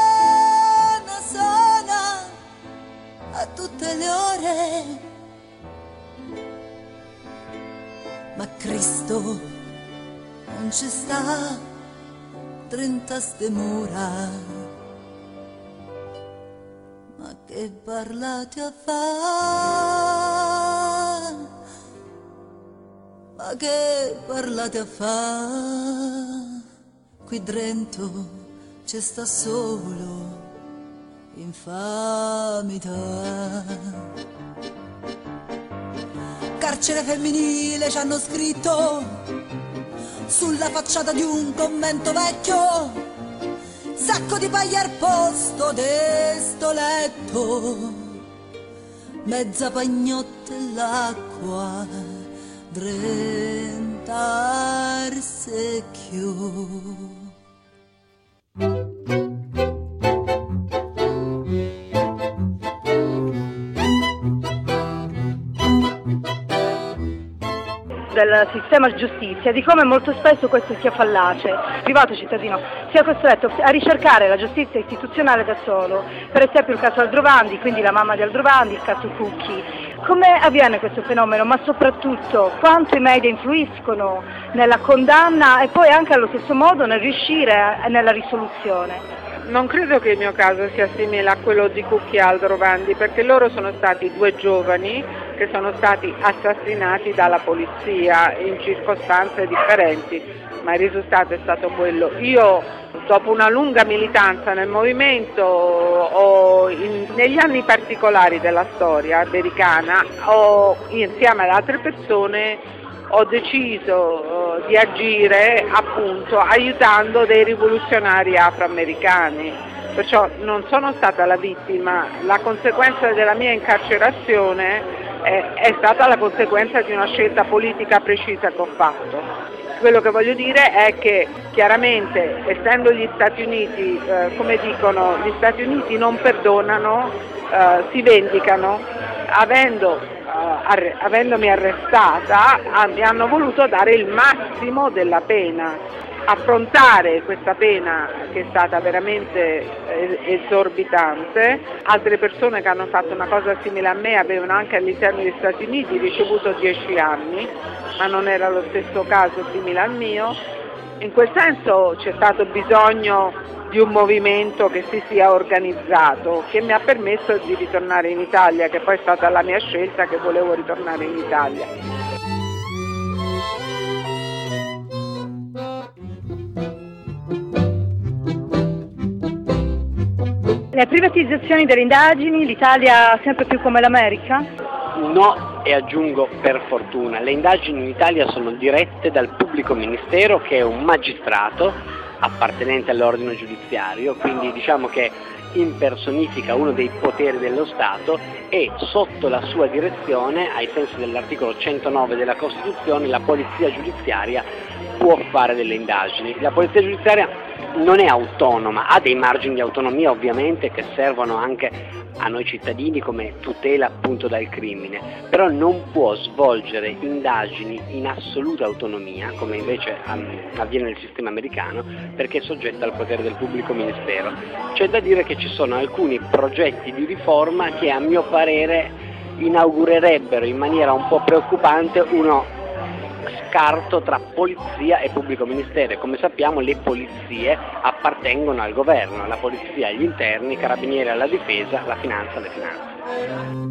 suona a tutte le ore, ma Cristo non ci sta 30 ste mura. Ma che parlate a fa? Ma che parlate a fa? Qui dentro c'è sta solo infamità. Carcere femminile ci hanno scritto sulla facciata di un convento vecchio. Sacco di paglia al posto de sto letto, mezza pagnotta e l'acqua drenta al secchio. Del sistema giustizia, di come molto spesso questo sia fallace, il privato cittadino sia costretto a ricercare la giustizia istituzionale da solo, per esempio il caso Aldrovandi, quindi la mamma di Aldrovandi, il caso Cucchi. Come avviene questo fenomeno, ma soprattutto quanto i media influiscono nella condanna e poi anche allo stesso modo nel riuscire nella risoluzione? Non credo che il mio caso sia simile a quello di Cucchi e Aldrovandi, perché loro sono stati 2 giovani che sono stati assassinati dalla polizia in circostanze differenti, ma il risultato è stato quello. Io, dopo una lunga militanza nel movimento, negli anni particolari della storia americana, insieme ad altre persone, ho deciso di agire appunto aiutando dei rivoluzionari afroamericani, perciò non sono stata la vittima. La conseguenza della mia incarcerazione è stata la conseguenza di una scelta politica precisa che ho fatto. Quello che voglio dire è che chiaramente, essendo gli Stati Uniti, come dicono, gli Stati Uniti non perdonano, si vendicano, avendomi arrestata, mi hanno voluto dare il massimo della pena, affrontare questa pena che è stata veramente esorbitante. Altre persone che hanno fatto una cosa simile a me avevano anche all'interno degli Stati Uniti ricevuto 10 anni, ma non era lo stesso caso simile al mio. In quel senso c'è stato bisogno di un movimento che si sia organizzato, che mi ha permesso di ritornare in Italia, che poi è stata la mia scelta, che volevo ritornare in Italia. Le privatizzazioni delle indagini, l'Italia sempre più come l'America? No, e aggiungo per fortuna. Le indagini in Italia sono dirette dal pubblico ministero, che è un magistrato appartenente all'ordine giudiziario, quindi diciamo che impersonifica uno dei poteri dello Stato, e sotto la sua direzione, ai sensi dell'articolo 109 della Costituzione, la polizia giudiziaria può fare delle indagini. La polizia giudiziaria non è autonoma, ha dei margini di autonomia ovviamente che servono anche a noi cittadini come tutela appunto dal crimine, però non può svolgere indagini in assoluta autonomia, come invece avviene nel sistema americano, perché è soggetta al potere del pubblico ministero. C'è da dire che ci sono alcuni progetti di riforma che a mio parere inaugurerebbero in maniera un po' preoccupante uno scarto tra polizia e pubblico ministero. Come sappiamo le polizie appartengono al governo, la polizia agli interni, i carabinieri alla difesa, la finanza alle finanze.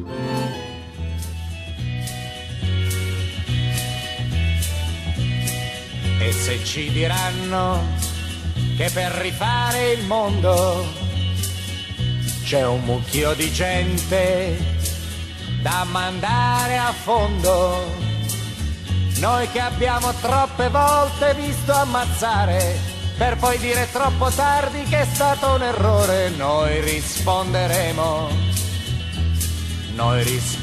E se ci diranno che per rifare il mondo c'è un mucchio di gente da mandare a fondo, noi che abbiamo troppe volte visto ammazzare per poi dire troppo tardi che è stato un errore, noi risponderemo. No,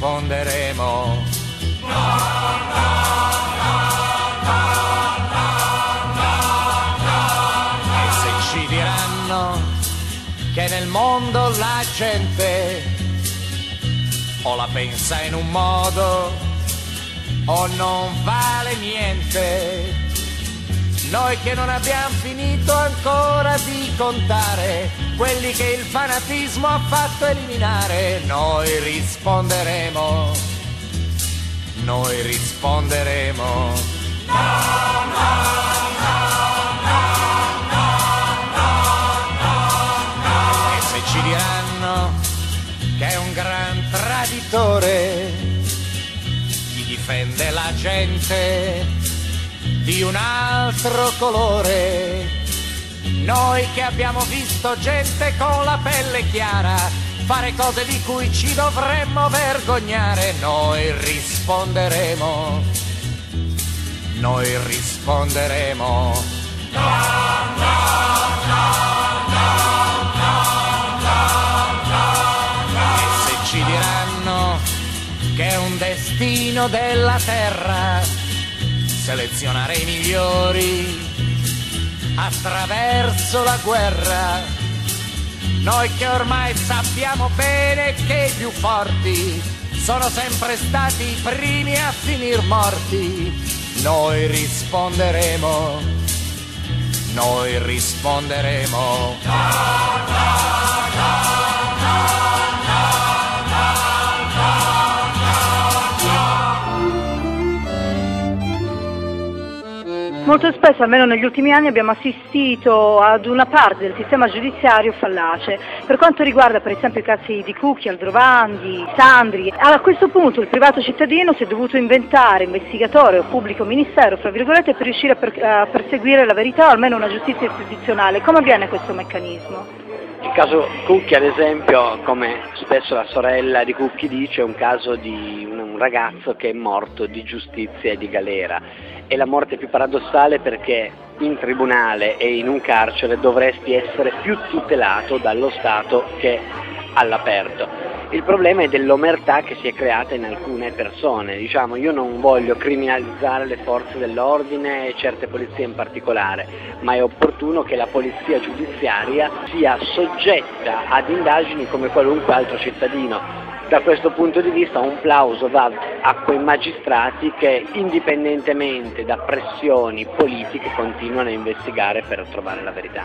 e se ci diranno che nel mondo la gente o la pensa in un modo o non vale niente, noi che non abbiamo finito ancora di contare quelli che il fanatismo ha fatto eliminare, noi risponderemo. E se ci diranno che è un gran traditore, difende la gente di un altro colore, noi che abbiamo visto gente con la pelle chiara fare cose di cui ci dovremmo vergognare, noi risponderemo. E se ci diranno che è un destino della terra selezionare i migliori attraverso la guerra, noi che ormai sappiamo bene che i più forti sono sempre stati i primi a finir morti, noi risponderemo. Molto spesso, almeno negli ultimi anni, abbiamo assistito ad una parte del sistema giudiziario fallace. Per quanto riguarda per esempio i casi di Cucchi, Aldrovandi, Sandri, a questo punto il privato cittadino si è dovuto inventare investigatore o pubblico ministero, fra virgolette, per riuscire a perseguire la verità o almeno una giustizia istituzionale. Come avviene questo meccanismo? Il caso Cucchi, ad esempio, come spesso la sorella di Cucchi dice, è un caso di un ragazzo che è morto di giustizia e di galera. È la morte più paradossale perché in tribunale e in un carcere dovresti essere più tutelato dallo Stato che all'aperto. Il problema è dell'omertà che si è creata in alcune persone. Diciamo, io non voglio criminalizzare le forze dell'ordine e certe polizie in particolare, ma è opportuno che la polizia giudiziaria sia soggetta ad indagini come qualunque altro cittadino. Da questo punto di vista un plauso va a quei magistrati che indipendentemente da pressioni politiche continuano a investigare per trovare la verità.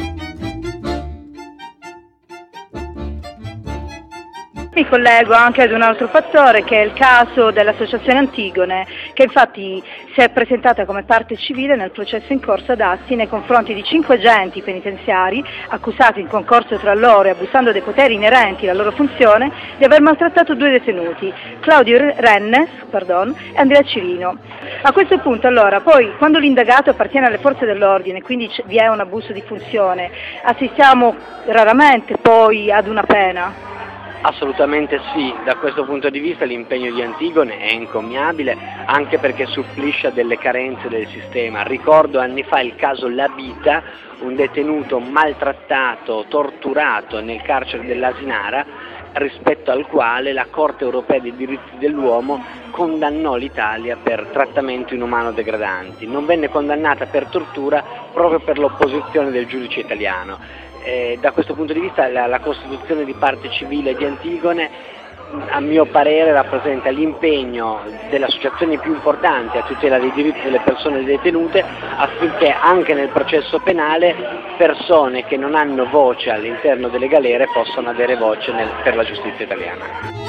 Mi collego anche ad un altro fattore che è il caso dell'Associazione Antigone, che infatti si è presentata come parte civile nel processo in corso ad Asti nei confronti di 5 agenti penitenziari accusati in concorso tra loro e abusando dei poteri inerenti alla loro funzione di aver maltrattato 2 detenuti, Claudio Rennes e Andrea Cirino. A questo punto allora, poi quando l'indagato appartiene alle forze dell'ordine, quindi vi è un abuso di funzione, assistiamo raramente poi ad una pena? Assolutamente sì, da questo punto di vista l'impegno di Antigone è encomiabile anche perché supplisce a delle carenze del sistema. Ricordo anni fa il caso Labita, un detenuto maltrattato, torturato nel carcere dell'Asinara, rispetto al quale la Corte Europea dei Diritti dell'Uomo condannò l'Italia per trattamento inumano degradanti. Non venne condannata per tortura proprio per l'opposizione del giudice italiano. Da questo punto di vista la costituzione di parte civile di Antigone a mio parere rappresenta l'impegno delle associazioni più importanti a tutela dei diritti delle persone detenute affinché anche nel processo penale persone che non hanno voce all'interno delle galere possano avere voce per la giustizia italiana.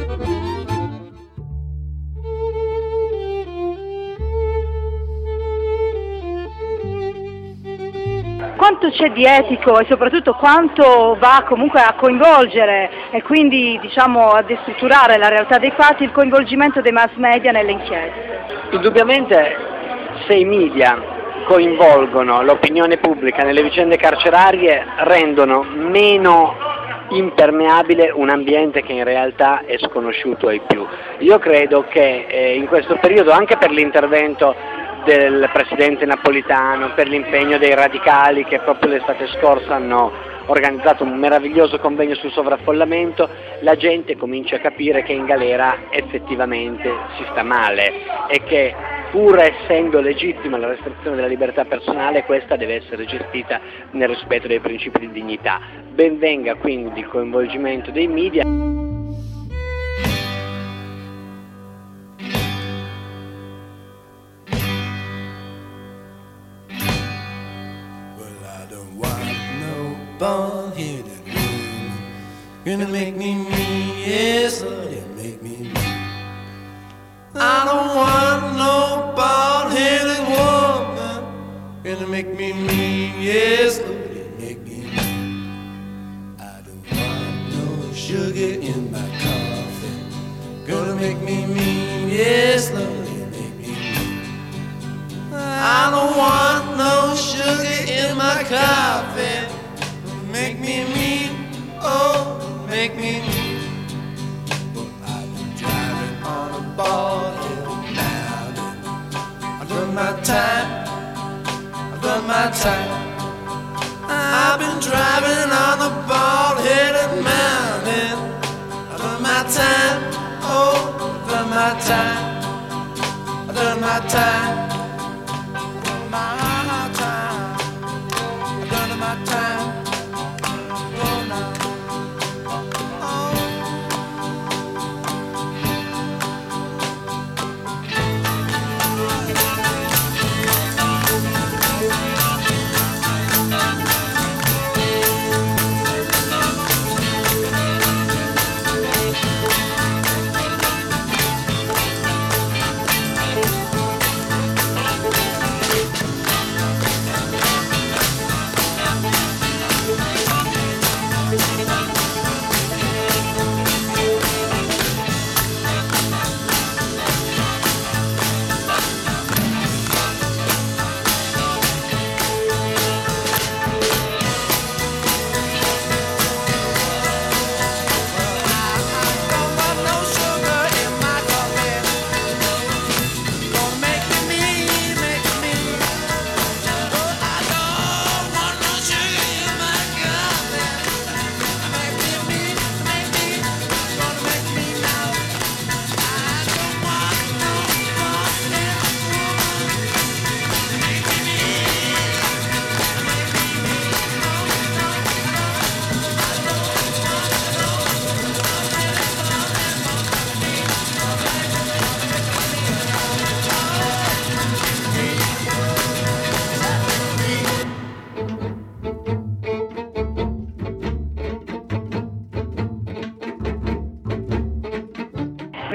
Quanto c'è di etico e soprattutto quanto va comunque a coinvolgere e quindi diciamo a destrutturare la realtà dei fatti il coinvolgimento dei mass media nelle inchieste? Indubbiamente se i media coinvolgono l'opinione pubblica nelle vicende carcerarie rendono meno impermeabile un ambiente che in realtà è sconosciuto ai più. Io credo che in questo periodo, anche per l'intervento del presidente Napolitano, per l'impegno dei radicali che proprio l'estate scorsa hanno organizzato un meraviglioso convegno sul sovraffollamento, la gente comincia a capire che in galera effettivamente si sta male e che pur essendo legittima la restrizione della libertà personale, questa deve essere gestita nel rispetto dei principi di dignità. Ben venga quindi il coinvolgimento dei media. Bald-headed woman gonna make me mean, yes, Lord, it make me mean. I don't want no bald-headed woman gonna make me mean, yes, Lord, it make me mean. I don't want no sugar in my coffee gonna make me mean, yes, Lord, it make me mean. I don't want no sugar in my coffee. Make me mean, oh, make me mean. But I've been driving on a bald-headed mountain. I've done my time, I've done my time. I've been driving on a bald-headed mountain. I've done my time, oh, I've done my time. I've done my time. I've done my time. I've done my time.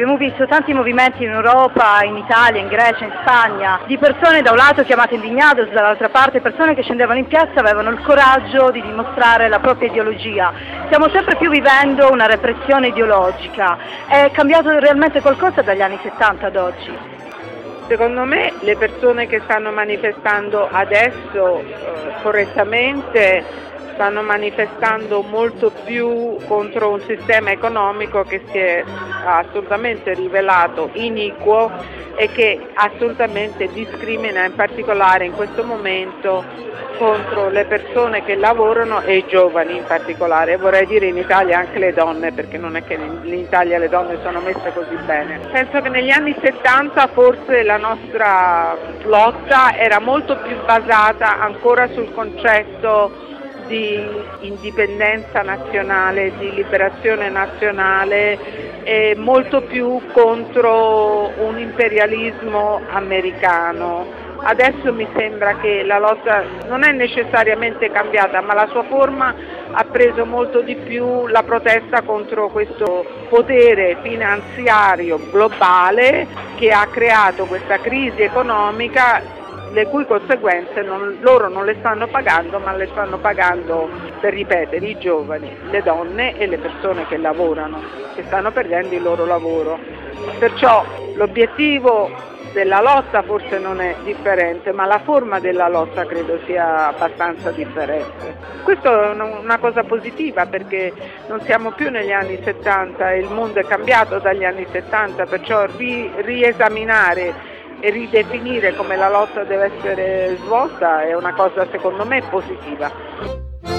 Abbiamo visto tanti movimenti in Europa, in Italia, in Grecia, in Spagna, di persone da un lato chiamate indignados, dall'altra parte persone che scendevano in piazza, avevano il coraggio di dimostrare la propria ideologia. Stiamo sempre più vivendo una repressione ideologica. È cambiato realmente qualcosa dagli anni 70 ad oggi? Secondo me le persone che stanno manifestando adesso correttamente stanno manifestando molto più contro un sistema economico che si è assolutamente rivelato iniquo e che assolutamente discrimina, in particolare in questo momento, contro le persone che lavorano e i giovani in particolare. Vorrei dire in Italia anche le donne, perché non è che in Italia le donne sono messe così bene. Penso che negli anni 70 forse la nostra lotta era molto più basata ancora sul concetto di indipendenza nazionale, di liberazione nazionale, e molto più contro un imperialismo americano. Adesso mi sembra che la lotta non è necessariamente cambiata, ma la sua forma ha preso molto di più la protesta contro questo potere finanziario globale che ha creato questa crisi economica, le cui conseguenze loro non le stanno pagando, ma le stanno pagando, per ripetere, i giovani, le donne e le persone che lavorano, che stanno perdendo il loro lavoro. Perciò l'obiettivo della lotta forse non è differente, ma la forma della lotta credo sia abbastanza differente. Questo è una cosa positiva, perché non siamo più negli anni 70, il mondo è cambiato dagli anni 70, perciò riesaminare e ridefinire come la lotta deve essere svolta è una cosa secondo me positiva.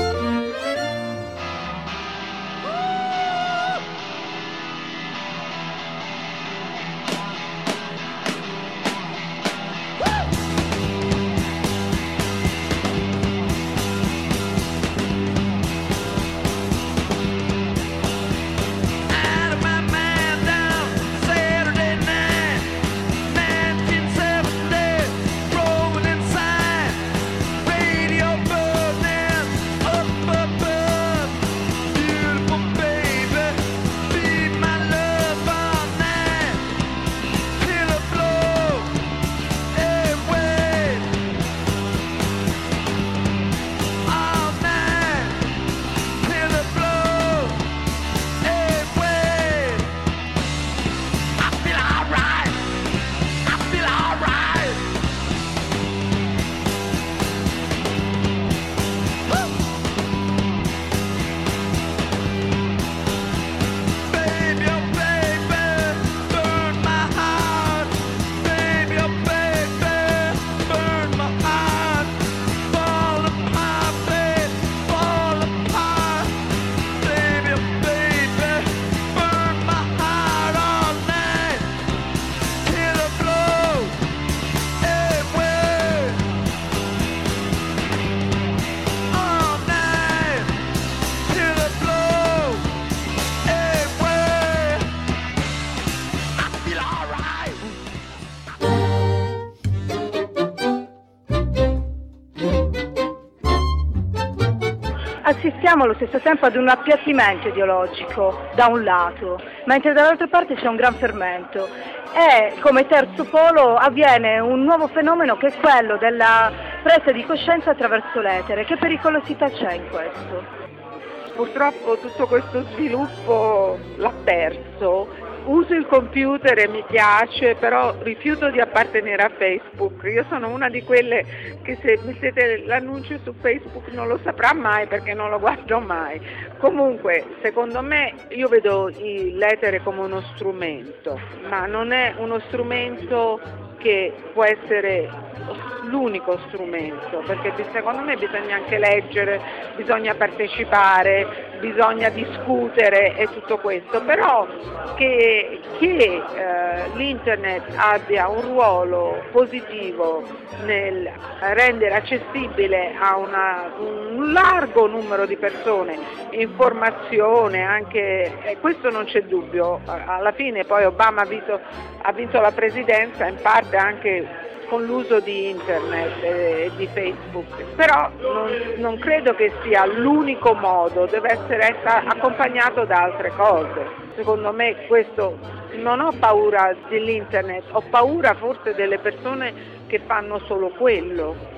Assistiamo allo stesso tempo ad un appiattimento ideologico da un lato, mentre dall'altra parte c'è un gran fermento e come terzo polo avviene un nuovo fenomeno che è quello della presa di coscienza attraverso l'etere. Che pericolosità c'è in questo? Purtroppo tutto questo sviluppo l'ha perso. Uso il computer e mi piace, però rifiuto di appartenere a Facebook. Io sono una di quelle che se mettete l'annuncio su Facebook non lo saprà mai perché non lo guardo mai. Comunque, secondo me, io vedo l'etere come uno strumento, ma non è uno strumento che può essere l'unico strumento, perché secondo me bisogna anche leggere, bisogna partecipare, bisogna discutere e tutto questo, però che l'internet abbia un ruolo positivo nel rendere accessibile a un largo numero di persone informazione, anche questo non c'è dubbio. Alla fine poi Obama ha vinto la presidenza in parte anche con l'uso di internet e di Facebook, però non credo che sia l'unico modo, deve essere accompagnato da altre cose. secondo me questo, non ho paura dell'internet, ho paura forse delle persone che fanno solo quello.